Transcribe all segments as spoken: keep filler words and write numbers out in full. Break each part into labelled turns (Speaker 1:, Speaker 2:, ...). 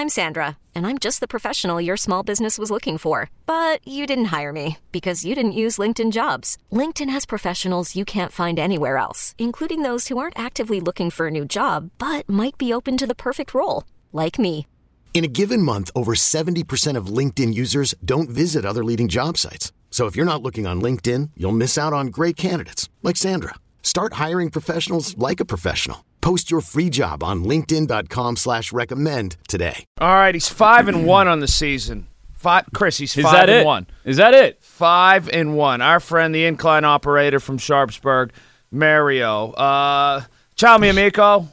Speaker 1: I'm Sandra, and I'm just the professional your small business was looking for. But you didn't hire me because you didn't use LinkedIn Jobs. LinkedIn has professionals you can't find anywhere else, including those who aren't actively looking for a new job, but might be open to the perfect role, like me.
Speaker 2: In a given month, over seventy percent of LinkedIn users don't visit other leading job sites. So if you're not looking on LinkedIn, you'll miss out on great candidates like Sandra. Start hiring professionals like a professional. Post your free job on linkedin.com slash recommend today.
Speaker 3: All right, he's five and one on the season. Five, Chris, he's
Speaker 4: Is
Speaker 3: five
Speaker 4: that
Speaker 3: and
Speaker 4: it?
Speaker 3: one.
Speaker 4: Is that it?
Speaker 3: Five and one. Our friend, the incline operator from Sharpsburg, Mario. Uh, ciao, mi amico.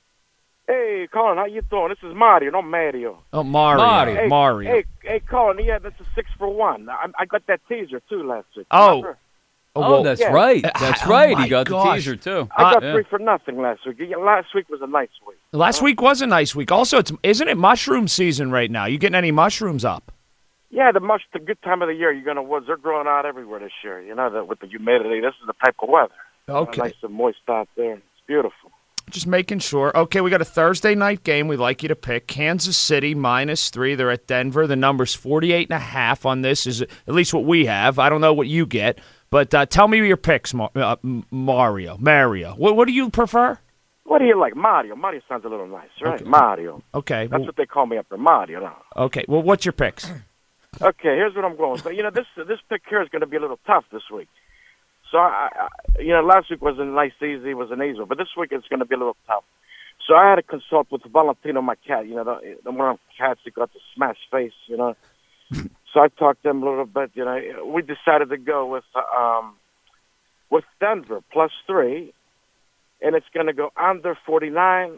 Speaker 5: Hey, Colin, how you doing? This is Mario, not Mario.
Speaker 3: Oh, Mario.
Speaker 4: Mario.
Speaker 5: Hey,
Speaker 3: Mario.
Speaker 5: Hey, hey, Colin, yeah, this is six for one. I, I got that teaser, too, last week.
Speaker 3: Oh.
Speaker 5: Remember?
Speaker 4: Oh,
Speaker 3: well,
Speaker 4: that's
Speaker 5: yeah.
Speaker 4: right. That's
Speaker 3: Oh,
Speaker 4: right.
Speaker 3: my
Speaker 4: He got
Speaker 3: gosh.
Speaker 4: the teaser, too.
Speaker 5: I got
Speaker 4: Uh,
Speaker 5: three for nothing last week. Yeah, Last week was a nice week.
Speaker 3: Last week was a nice week. Also, it's isn't it mushroom season right now? You getting any mushrooms up?
Speaker 5: Yeah, the much the good time of the year. You're gonna woods. They're growing out everywhere this year. You know, the, with the humidity. This is the type of weather.
Speaker 3: Okay.
Speaker 5: Uh, nice and moist out there. It's beautiful.
Speaker 3: Just making sure. Okay, we got a Thursday night game we'd like you to pick. Kansas City minus three. They're at Denver. The number's forty-eight and a half on this, is at least what we have. I don't know what you get. But uh, tell me your picks, Mar- uh, Mario. Mario. What, what do you prefer?
Speaker 5: What do you like, Mario? Mario sounds a little nice, right?
Speaker 3: Okay.
Speaker 5: Mario.
Speaker 3: Okay.
Speaker 5: That's
Speaker 3: Well,
Speaker 5: what they call me up there, Mario. No.
Speaker 3: okay. Well, what's your picks?
Speaker 5: Okay, here's what I'm going. So you know, this this pick here is going to be a little tough this week. So I, I, you know, last week was a nice, easy, was an easy, but this week it's going to be a little tough. So I had to consult with Valentino, my cat. You know, the, the one of the cats that got the smashed face. You know, so I talked to him a little bit. You know, we decided to go with um, with Denver plus three, and it's going to go under forty-nine,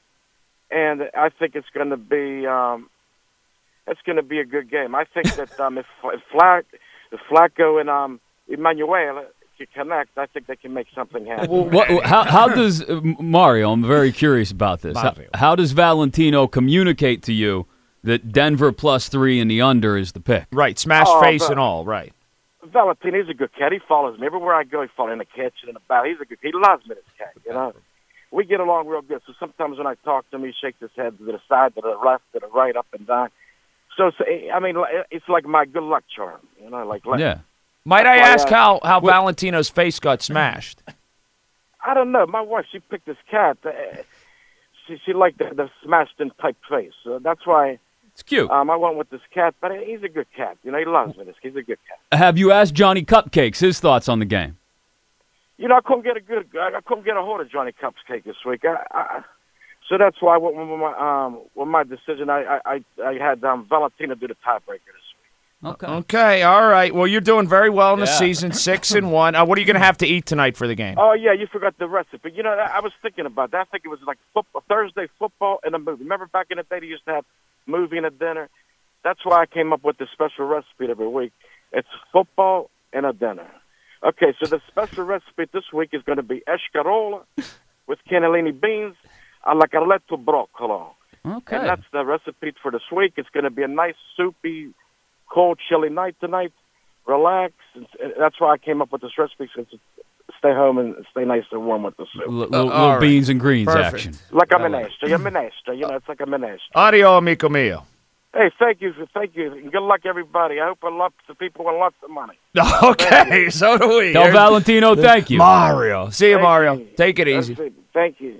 Speaker 5: and I think it's going to be um, it's going to be a good game. I think that um, if if, Flack, if Flacco and um, Emmanuel can connect, I think they can make something happen.
Speaker 4: Well, what, how, how does uh, Mario? I'm very curious about this. How,
Speaker 3: Mario.
Speaker 4: how does Valentino communicate to you that Denver plus three and the under is the pick?
Speaker 3: Right. Smash
Speaker 5: Oh,
Speaker 3: face
Speaker 5: but-
Speaker 3: and all. Right.
Speaker 5: Valentino, he's a good cat. He follows me everywhere I go. He follows in the kitchen, in the bath. He's a good. He loves me, this cat. You know, we get along real good. So sometimes when I talk to him, he shakes his head to the side, to the left, to the right, up and down. So, so I mean, it's like my good luck charm. You know, like, like
Speaker 4: Yeah.
Speaker 3: Might I
Speaker 5: Well,
Speaker 3: ask
Speaker 5: uh,
Speaker 3: how, how Valentino's face got smashed?
Speaker 5: I don't know. My wife, she picked this cat. Uh, she she liked the, the smashed in type face. So that's why
Speaker 4: It's cute.
Speaker 5: um, I went with this cat. But he's a good cat. You know, he loves me. This he's a good cat.
Speaker 4: Have you asked Johnny Cupcakes his thoughts on the game?
Speaker 5: You know, I couldn't get a good. I couldn't get a hold of Johnny Cupcake this week. I, I, so that's why with my um with my decision, I I I had um, Valentino do the tiebreaker this week.
Speaker 4: Okay.
Speaker 3: Okay. All right. Well, you're doing very well in the
Speaker 4: Yeah.
Speaker 3: season. Six and one. Uh, what are you going to have to eat tonight for the game?
Speaker 5: Oh yeah, you forgot the recipe. You know, I was thinking about that. I think it was like football, Thursday football and a movie. Remember back in the day, they used to have movie and a dinner. That's why I came up with the special recipe every week. It's football and a dinner. Okay, so the special recipe this week is going to be escarola with cannellini beans alla carletto broccolo.
Speaker 4: Okay.
Speaker 5: And that's the recipe for this week. It's going to be a nice soupy, cold, chilly night tonight. Relax. And that's why I came up with this recipe. So to stay home and stay nice and warm with the soup.
Speaker 4: L- little,
Speaker 3: all
Speaker 4: little
Speaker 3: right.
Speaker 4: beans and greens
Speaker 3: Perfect.
Speaker 4: action.
Speaker 5: Like a minestra. A minestra. You know, it's like a minestra.
Speaker 3: Adio, amico mio.
Speaker 5: Hey, thank you. Thank you. And good luck, everybody. I hope I lots of people with lots of money.
Speaker 3: Okay. So do we.
Speaker 4: Tell
Speaker 3: Here's-
Speaker 4: Valentino thank you.
Speaker 3: Mario. See you,
Speaker 5: Thank
Speaker 3: Mario.
Speaker 5: you.
Speaker 3: Take it
Speaker 5: That's
Speaker 3: easy.
Speaker 5: it. Thank you.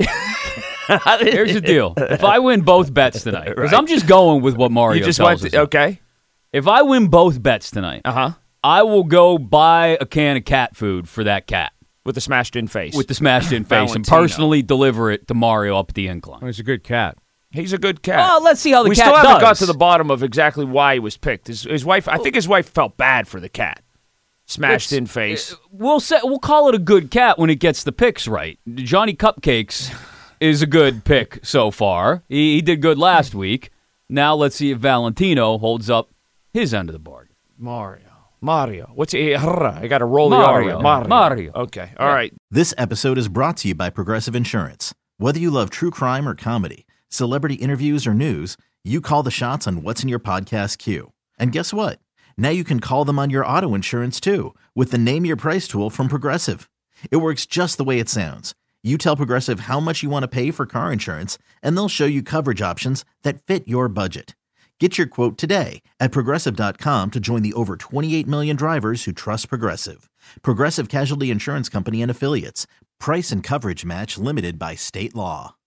Speaker 4: Here's the deal. If I win both bets tonight, because
Speaker 3: Right.
Speaker 4: I'm just going with what Mario
Speaker 3: You just
Speaker 4: tells
Speaker 3: went.
Speaker 4: us.
Speaker 3: To, okay.
Speaker 4: If I win both bets tonight,
Speaker 3: Uh huh.
Speaker 4: I will go buy a can of cat food for that cat
Speaker 3: With the smashed in face.
Speaker 4: with the smashed in face and
Speaker 3: Valentino.
Speaker 4: personally deliver it to Mario up the incline.
Speaker 6: He's a good cat.
Speaker 3: He's a good cat.
Speaker 4: Oh, let's see how the
Speaker 3: we
Speaker 4: cat
Speaker 3: still haven't
Speaker 4: does.
Speaker 3: got to the bottom of exactly why he was picked. His, his wife, I think his wife felt bad for the cat. Smashed
Speaker 4: It's-
Speaker 3: in face.
Speaker 4: We'll say we'll call it a good cat when it gets the picks right. Johnny Cupcakes is a good pick so far. He, he did good last week. Now let's see if Valentino holds up his end of the bargain.
Speaker 3: Mario. Mario. What's he? I got to roll
Speaker 4: Mario.
Speaker 3: the R. Mario.
Speaker 4: Mario.
Speaker 3: Okay. All right.
Speaker 7: This episode is brought to you by Progressive Insurance. Whether you love true crime or comedy, celebrity interviews or news, you call the shots on what's in your podcast queue. And guess what? Now you can call them on your auto insurance too with the Name Your Price tool from Progressive. It works just the way it sounds. You tell Progressive how much you want to pay for car insurance, and they'll show you coverage options that fit your budget. Get your quote today at Progressive dot com to join the over twenty-eight million drivers who trust Progressive. Progressive Casualty Insurance Company and Affiliates. Price and coverage match limited by state law.